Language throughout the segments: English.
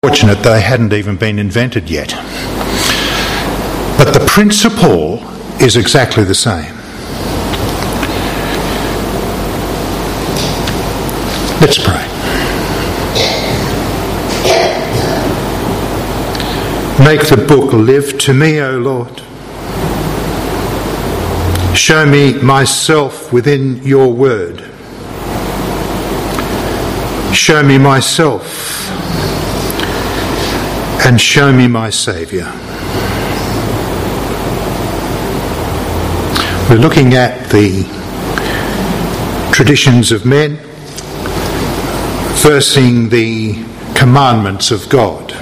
Fortunate they hadn't even been invented yet. But the principle is exactly the same. Let's pray. Make the book live to me, O Lord. Show me myself within your word. Show me myself and show me my Saviour. We're looking at the traditions of men versus the commandments of God.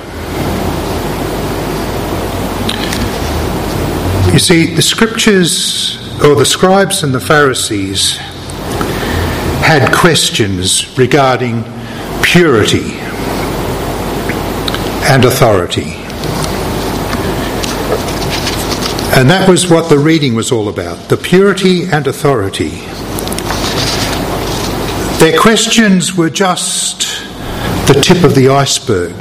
You see, the scriptures, or the scribes and the Pharisees, had questions regarding purity and authority. And that was what the reading was all about, the purity and authority. Their questions were just the tip of the iceberg.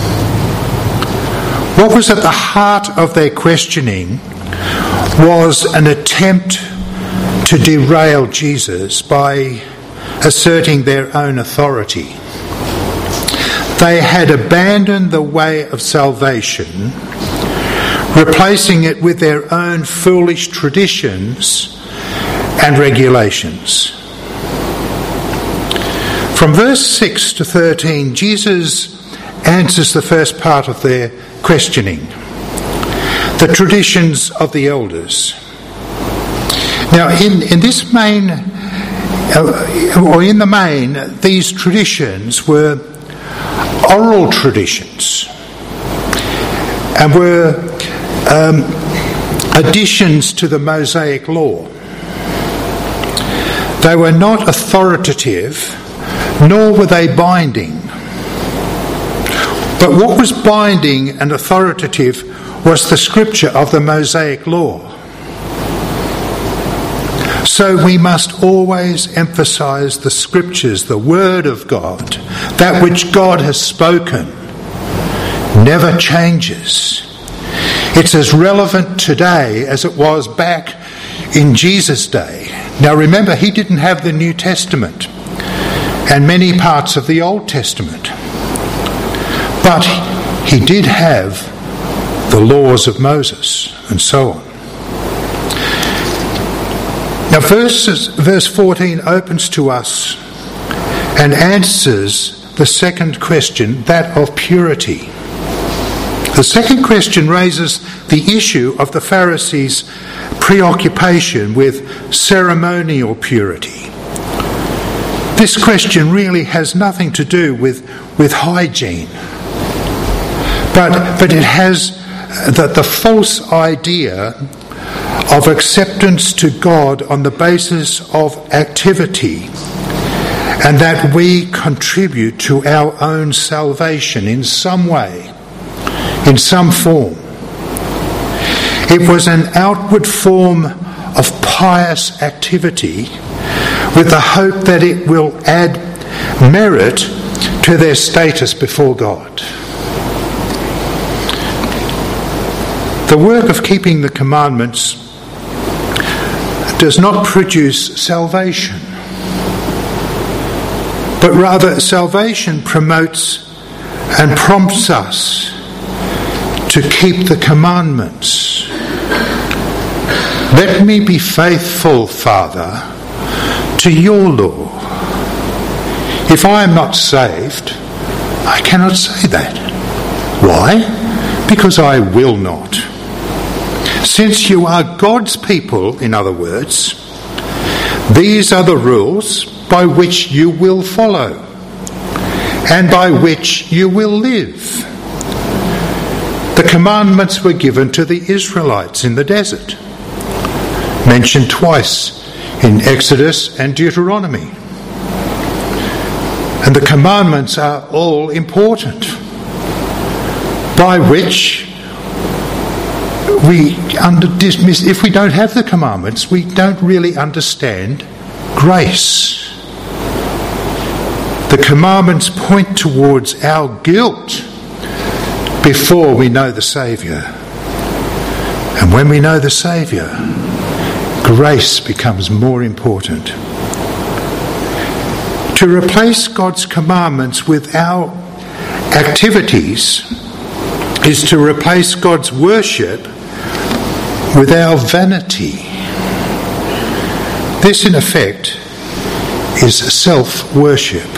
What was at the heart of their questioning was an attempt to derail Jesus by asserting their own authority. They had abandoned the way of salvation, replacing it with their own foolish traditions and regulations. From verse 6 to 13, Jesus answers the first part of their questioning, the traditions of the elders. Now, in the main, these traditions were oral traditions and were additions to the Mosaic law. They were not authoritative, nor were they binding. But what was binding and authoritative was the scripture of the Mosaic law. So we must always emphasise the scriptures, the word of God, that which God has spoken, never changes. It's as relevant today as it was back in Jesus' day. Now remember, he didn't have the New Testament and many parts of the Old Testament, but he did have the laws of Moses and so on. Now verse 14 opens to us and answers the second question, that of purity. The second question raises the issue of the Pharisees' preoccupation with ceremonial purity. This question really has nothing to do with hygiene, but it has the false idea of acceptance to God on the basis of activity, and that we contribute to our own salvation in some way, in some form. It was an outward form of pious activity with the hope that it will add merit to their status before God. The work of keeping the commandments does not produce salvation, but rather salvation promotes and prompts us to keep the commandments. Let me be faithful, Father, to your law. If I am not saved, I cannot say that. Why? Because I will not. Since you are God's people, in other words, these are the rules by which you will follow and by which you will live. The commandments were given to the Israelites in the desert, mentioned twice in Exodus and Deuteronomy. And the commandments are all important, by which if we don't have the commandments, we don't really understand grace. The commandments point towards our guilt before we know the Saviour. And when we know the Saviour, grace becomes more important. To replace God's commandments with our activities is to replace God's worship with our vanity. This, in effect, is self-worship.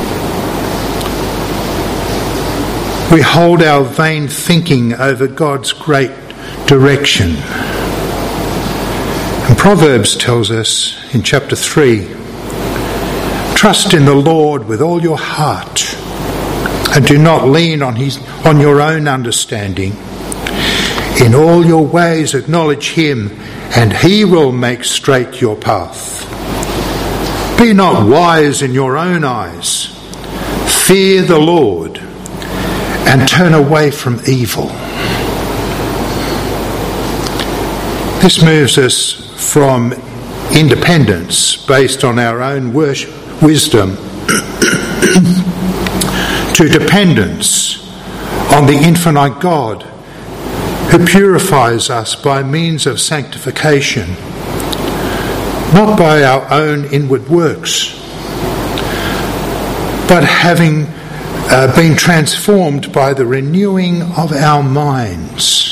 We hold our vain thinking over God's great direction. And Proverbs tells us in chapter 3, trust in the Lord with all your heart and do not lean on your own understanding. In all your ways acknowledge him and he will make straight your path. Be not wise in your own eyes. Fear the Lord and turn away from evil. This moves us from independence based on our own wisdom to dependence on the infinite God who purifies us by means of sanctification, not by our own inward works, but having been transformed by the renewing of our minds.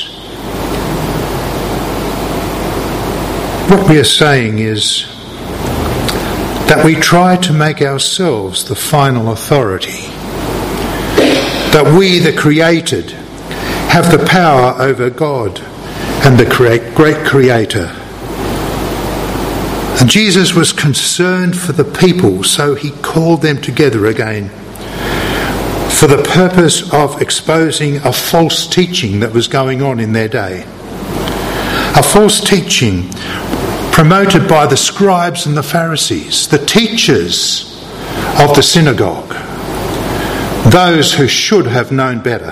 What we are saying is that we try to make ourselves the final authority, that we, the created, have the power over God and the great Creator. And Jesus was concerned for the people, so he called them together again for the purpose of exposing a false teaching that was going on in their day. A false teaching promoted by the scribes and the Pharisees, the teachers of the synagogue, those who should have known better.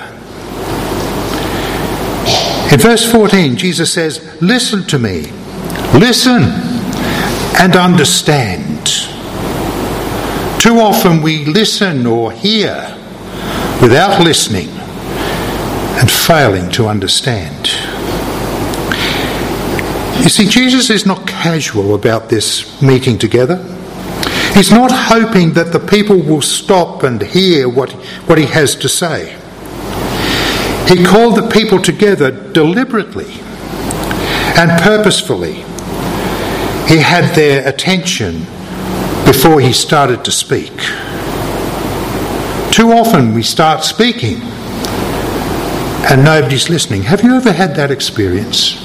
In verse 14, Jesus says, listen to me, listen and understand. Too often we listen or hear without listening and failing to understand. You see, Jesus is not casual about this meeting together. He's not hoping that the people will stop and hear what he has to say. He called the people together deliberately and purposefully. He had their attention before he started to speak. Too often we start speaking and nobody's listening. Have you ever had that experience?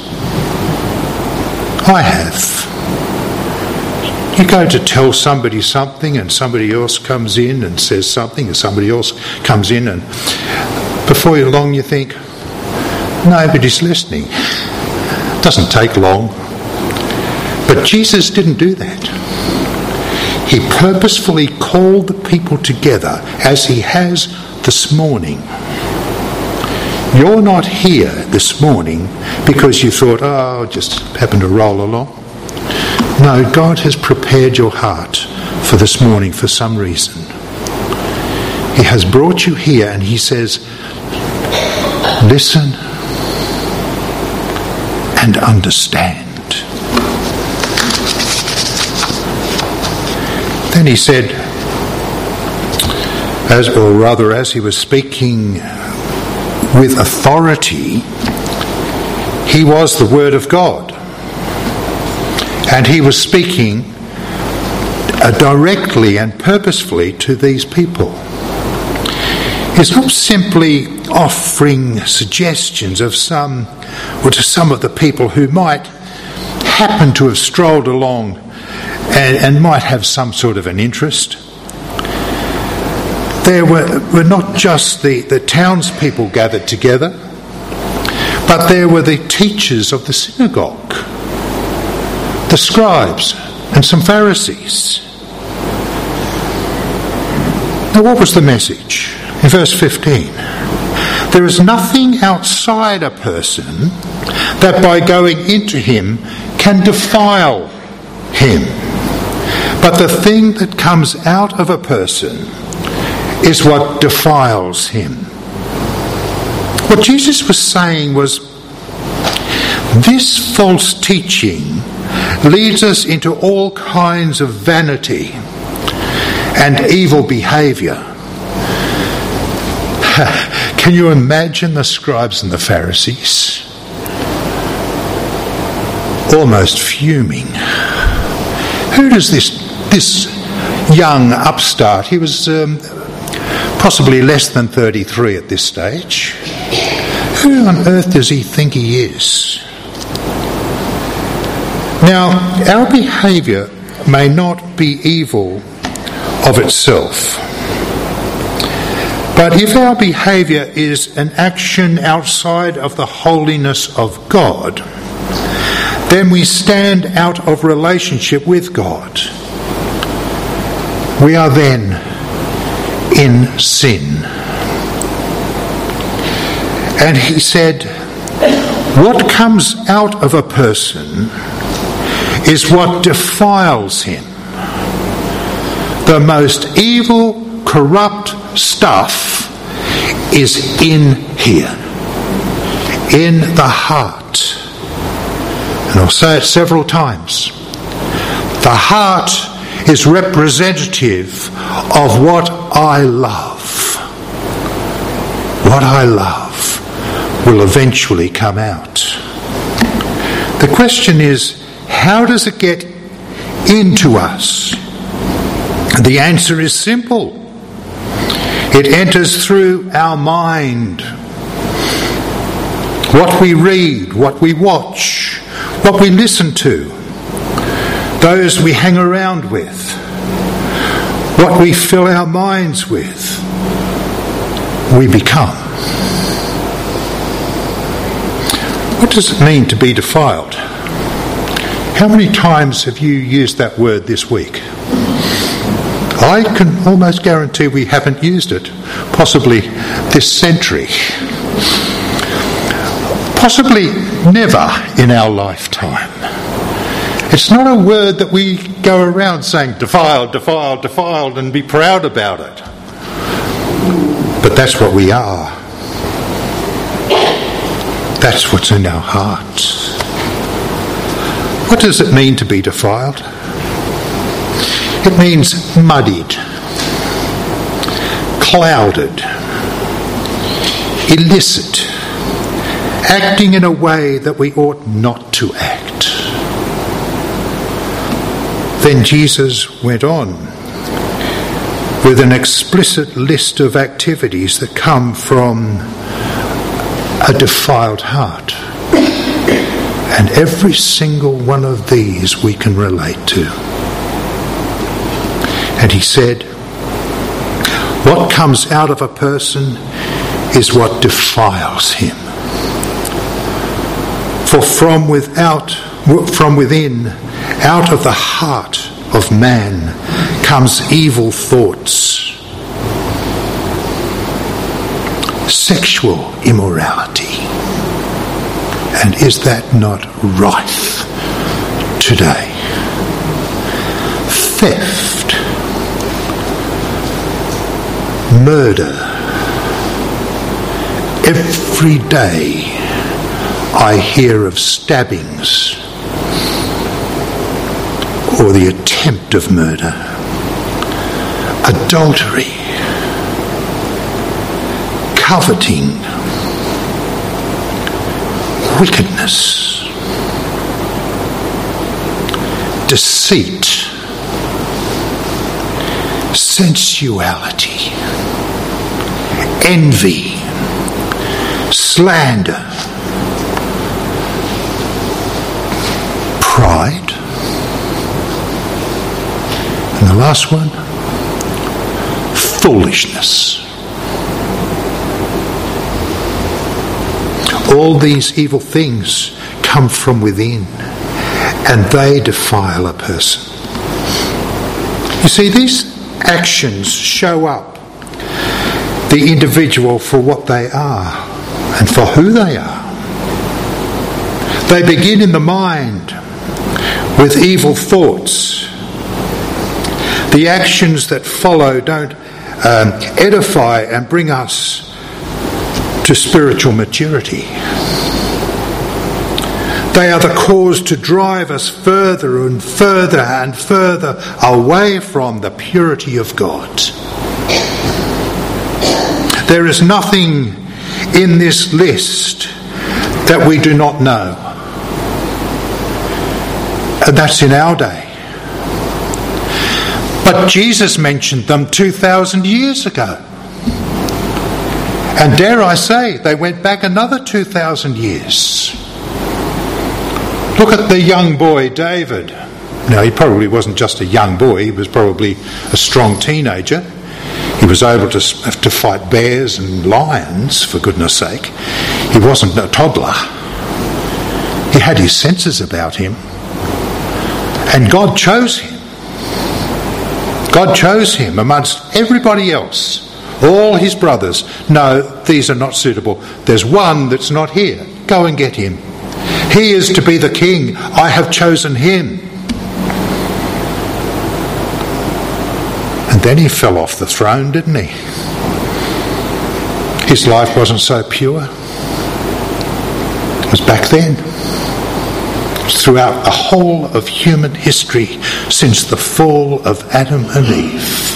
I have. You go to tell somebody something and somebody else comes in and says something and somebody else comes in and before you long you think, nobody's listening. It doesn't take long. But Jesus didn't do that. He purposefully called the people together as he has this morning. You're not here this morning because you thought, oh, I'll just happen to roll along. No, God has prepared your heart for this morning for some reason. He has brought you here and he says, listen and understand. Then he said, as he was speaking with authority, he was the Word of God. And he was speaking directly and purposefully to these people. He's not simply offering suggestions to some of the people who might happen to have strolled along and might have some sort of an interest. There were not just the townspeople gathered together, but there were the teachers of the synagogue, the scribes and some Pharisees. Now what was the message? In verse 15, there is nothing outside a person that by going into him can defile him. But the thing that comes out of a person is what defiles him. What Jesus was saying was, this false teaching leads us into all kinds of vanity and evil behaviour. Can you imagine the scribes and the Pharisees? Almost fuming. Who does this young upstart, he was possibly less than 33 at this stage, who on earth does he think he is? Now, our behaviour may not be evil of itself, but if our behaviour is an action outside of the holiness of God, then we stand out of relationship with God. We are then in sin. And he said, what comes out of a person is what defiles him. The most evil, corrupt stuff is in here, in the heart. And I'll say it several times. The heart is representative of what I love. What I love will eventually come out. The question is, how does it get into us? And the answer is simple. It enters through our mind. What we read, what we watch, what we listen to, those we hang around with, what we fill our minds with, we become. What does it mean to be defiled? How many times have you used that word this week? I can almost guarantee we haven't used it, possibly this century. Possibly never in our lifetime. It's not a word that we go around saying defiled, defiled, defiled and be proud about it. But that's what we are. That's what's in our hearts. What does it mean to be defiled? It means muddied, clouded, illicit, acting in a way that we ought not to act. Then Jesus went on with an explicit list of activities that come from a defiled heart. And every single one of these we can relate to. And he said, what comes out of a person is what defiles him. For from within, out of the heart of man comes evil thoughts, sexual immorality. And is that not rife today? Theft, murder. Every day I hear of stabbings or the attempt of murder, adultery, coveting, wickedness, deceit, sensuality, envy, slander, pride, and the last one, foolishness. All these evil things come from within, and they defile a person. You see, these actions show up the individual for what they are and for who they are. They begin in the mind with evil thoughts. The actions that follow don't edify and bring us to spiritual maturity. They are the cause to drive us further and further and further away from the purity of God. There is nothing in this list that we do not know. And that's in our day. But Jesus mentioned them 2,000 years ago. And dare I say, they went back another 2,000 years. Look at the young boy David. Now, he probably wasn't just a young boy, he was probably a strong teenager. He was able to fight bears and lions, for goodness sake. He wasn't a toddler. He had his senses about him. And God chose him. God chose him amongst everybody else. All his brothers. No, these are not suitable. There's one that's not here. Go and get him. He is to be the king. I have chosen him. And then he fell off the throne, didn't he? His life wasn't so pure. It was back then. It was throughout the whole of human history since the fall of Adam and Eve.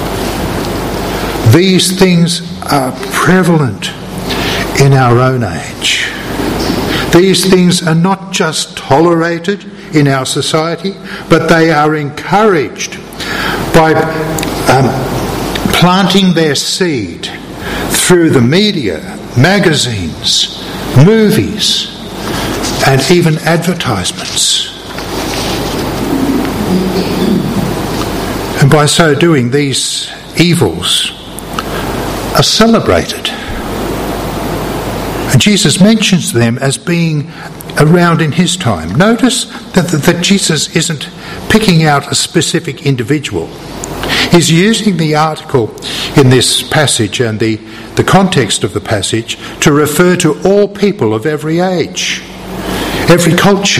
These things are prevalent in our own age. These things are not just tolerated in our society, but they are encouraged by planting their seed through the media, magazines, movies, and even advertisements. And by so doing, these evils are celebrated. And Jesus mentions them as being around in his time. Notice that Jesus isn't picking out a specific individual. He's using the article in this passage and the context of the passage to refer to all people of every age, every culture,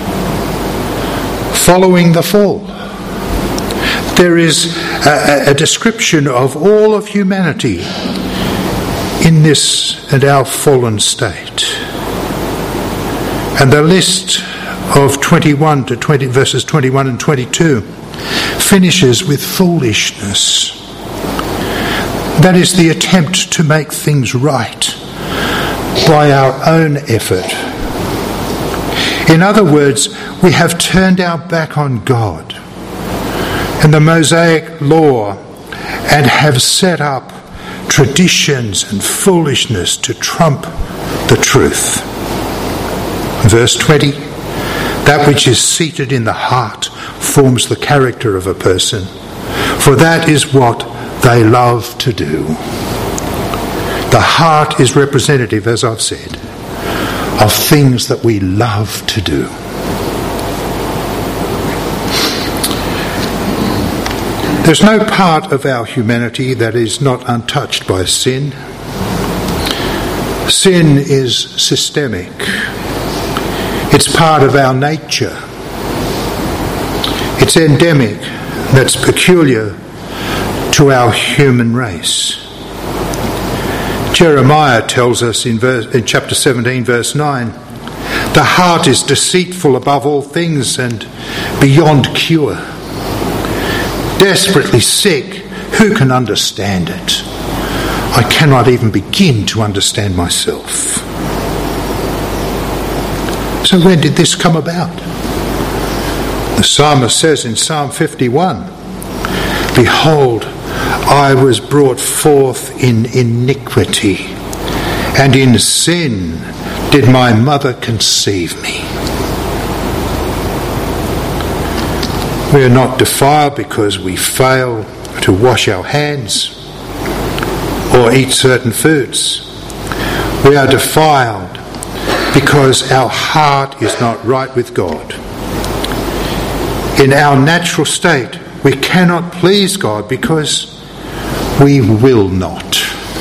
following the fall. There is a description of all of humanity in this and our fallen state. And the list of 21 to 20, verses 21 and 22 finishes with foolishness. That is the attempt to make things right by our own effort. In other words, we have turned our back on God and the Mosaic law and have set up traditions and foolishness to trump the truth. Verse 20, that which is seated in the heart forms the character of a person, for that is what they love to do. The heart is representative, as I've said, of things that we love to do. There's no part of our humanity that is not untouched by sin. Sin is systemic. It's part of our nature. It's endemic. That's peculiar to our human race. Jeremiah tells us in chapter 17, verse 9, the heart is deceitful above all things and beyond cure. Desperately sick, who can understand it? I cannot even begin to understand myself. So when did this come about? The psalmist says in Psalm 51, behold, I was brought forth in iniquity, and in sin did my mother conceive me. We are not defiled because we fail to wash our hands or eat certain foods. We are defiled because our heart is not right with God. In our natural state, we cannot please God because we will not.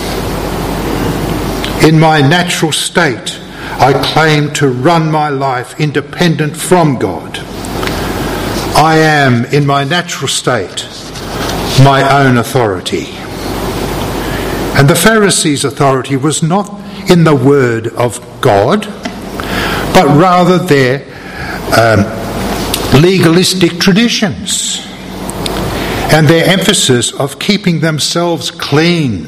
In my natural state, I claim to run my life independent from God. I am, in my natural state, my own authority. And the Pharisees' authority was not in the Word of God, but rather their legalistic traditions and their emphasis of keeping themselves clean.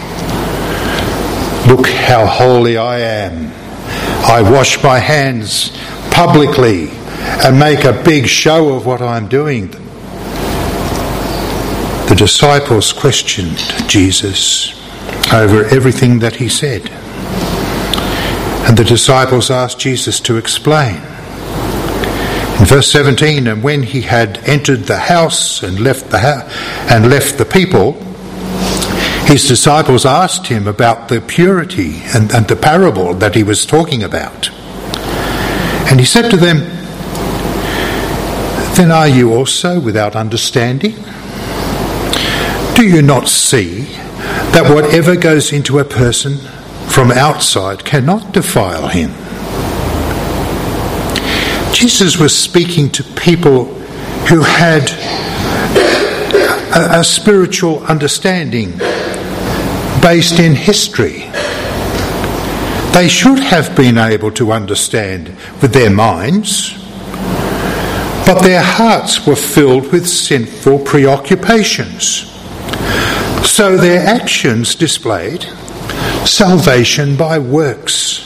Look how holy I am. I wash my hands publicly and make a big show of what I'm doing. The disciples questioned Jesus over everything that he said. And the disciples asked Jesus to explain. In verse 17, and when he had entered the house and left the people, his disciples asked him about the purity and the parable that he was talking about. And he said to them, then are you also without understanding? Do you not see that whatever goes into a person from outside cannot defile him? Jesus was speaking to people who had a spiritual understanding based in history. They should have been able to understand with their minds, but their hearts were filled with sinful preoccupations. So their actions displayed salvation by works.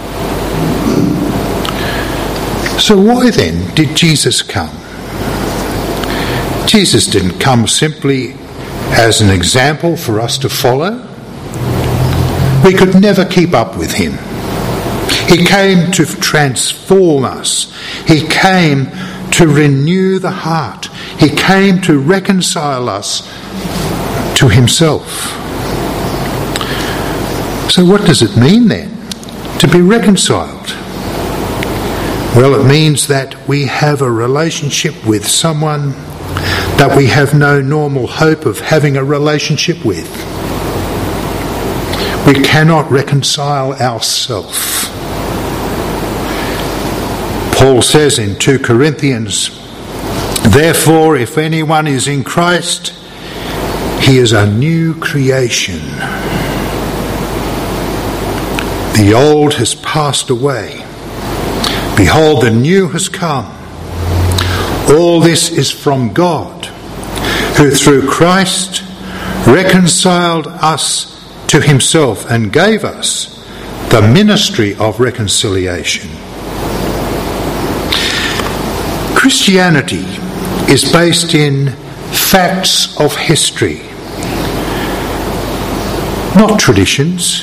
So why then did Jesus come? Jesus didn't come simply as an example for us to follow. We could never keep up with him. He came to transform us. He came to renew the heart. He came to reconcile us to himself. So what does it mean then to be reconciled? Well, it means that we have a relationship with someone that we have no normal hope of having a relationship with. We cannot reconcile ourselves. Paul says in 2 Corinthians, therefore, if anyone is in Christ, he is a new creation. The old has passed away. Behold, the new has come. All this is from God, who through Christ reconciled us to himself and gave us the ministry of reconciliation. Christianity is based in facts of history, not traditions.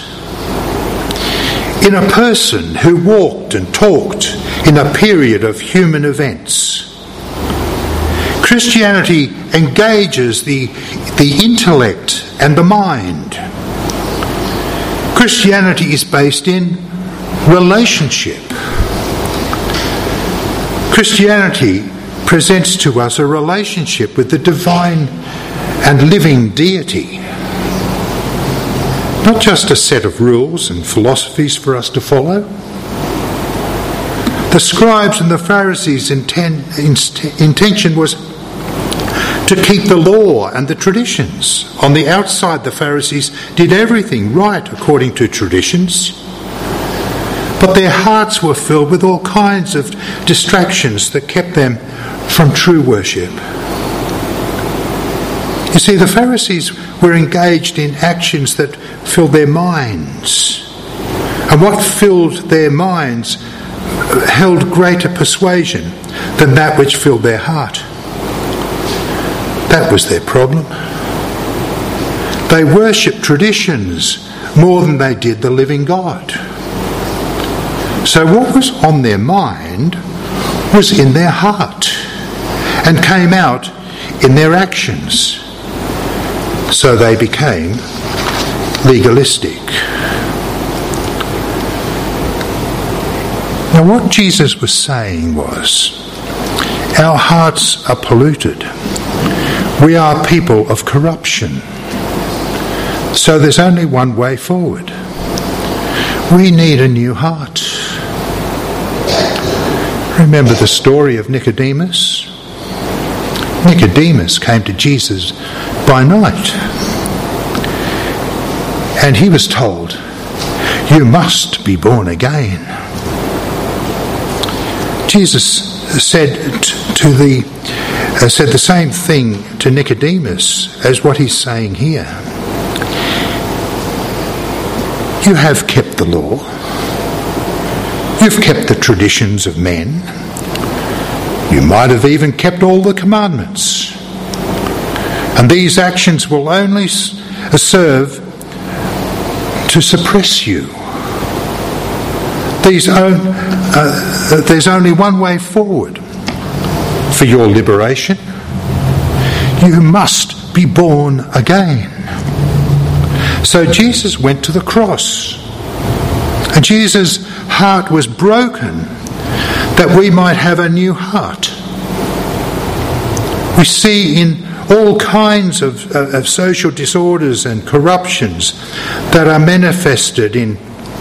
In a person who walked and talked in a period of human events. Christianity engages the intellect and the mind. Christianity is based in relationship. Christianity presents to us a relationship with the divine and living deity. Not just a set of rules and philosophies for us to follow. The scribes and the Pharisees' intention was to keep the law and the traditions. On the outside, the Pharisees did everything right according to traditions, but their hearts were filled with all kinds of distractions that kept them from true worship. You see, the Pharisees were engaged in actions that filled their minds. And what filled their minds held greater persuasion than that which filled their heart. That was their problem. They worshipped traditions more than they did the living God. So what was on their mind was in their heart and came out in their actions. So they became legalistic. Now what Jesus was saying was, our hearts are polluted. We are people of corruption. So there's only one way forward. We need a new heart. Remember the story of Nicodemus? Nicodemus came to Jesus by night. And he was told, You must be born again. Jesus said the same thing to Nicodemus as what he's saying here. You have kept the law. You've kept the traditions of men. You might have even kept all the commandments. And these actions will only serve to suppress you. There's only one way forward for your liberation. You must be born again. So Jesus went to the cross. And Jesus' heart was broken that we might have a new heart. We see in all kinds of social disorders and corruptions that are manifested in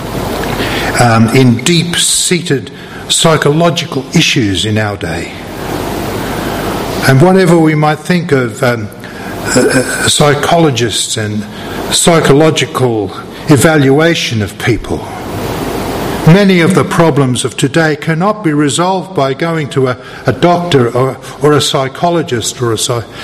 deep-seated psychological issues in our day. And whatever we might think of psychologists and psychological evaluation of people, many of the problems of today cannot be resolved by going to a doctor or a psychologist or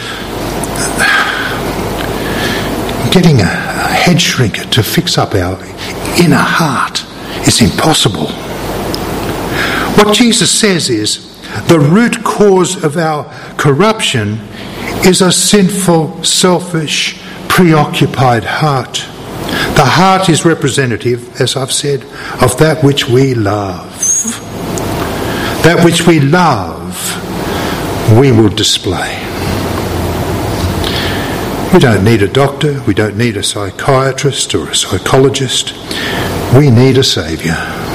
getting a head shrinker to fix up our inner heart. It's impossible. What Jesus says is the root cause of our corruption is a sinful, selfish, preoccupied heart. The heart is representative, as I've said, of that which we love. That which we love, we will display. We don't need a doctor, we don't need a psychiatrist or a psychologist. We need a Saviour.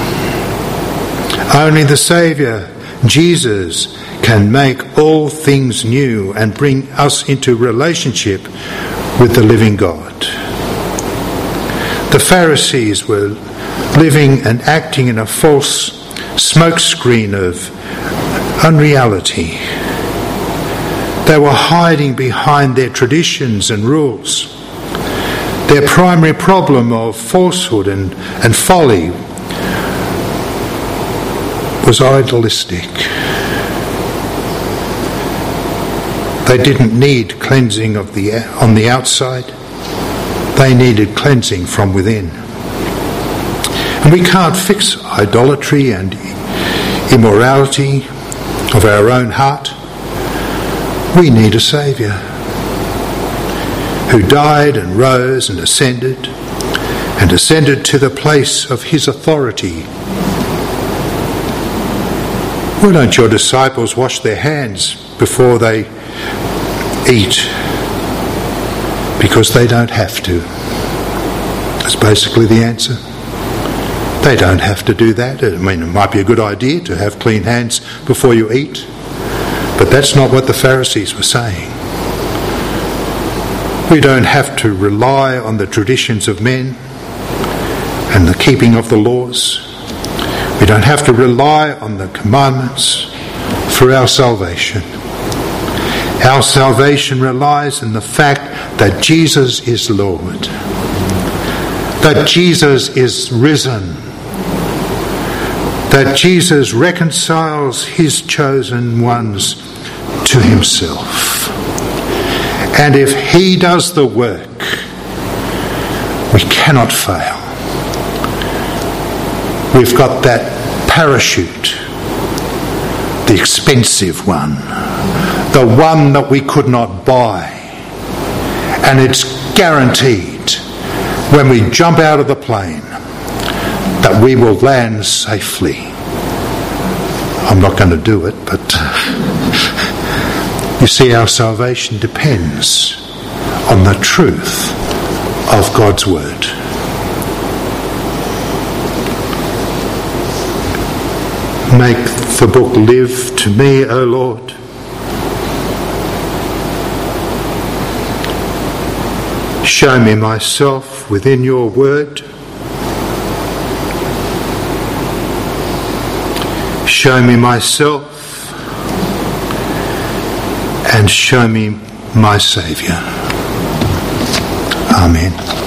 Only the Saviour, Jesus, can make all things new and bring us into relationship with the living God. The Pharisees were living and acting in a false smokescreen of unreality. They were hiding behind their traditions and rules. Their primary problem of falsehood and folly was idealistic. They didn't need cleansing on the outside. They needed cleansing from within. And we can't fix idolatry and immorality of our own heart. We need a Saviour who died and rose and ascended to the place of his authority. Why don't your disciples wash their hands before they eat? Because they don't have to. That's basically the answer. They don't have to do that. I mean, it might be a good idea to have clean hands before you eat, but that's not what the Pharisees were saying. We don't have to rely on the traditions of men and the keeping of the laws. We don't have to rely on the commandments for our salvation. Our salvation relies on the fact that Jesus is Lord, that Jesus is risen, that Jesus reconciles his chosen ones to himself. And if he does the work, we cannot fail. We've got that parachute, the expensive one, the one that we could not buy. And it's guaranteed when we jump out of the plane that we will land safely. I'm not going to do it, but you see, our salvation depends on the truth of God's word. Make the book live to me, O Lord. Show me myself within your word. Show me myself and show me my Saviour. Amen.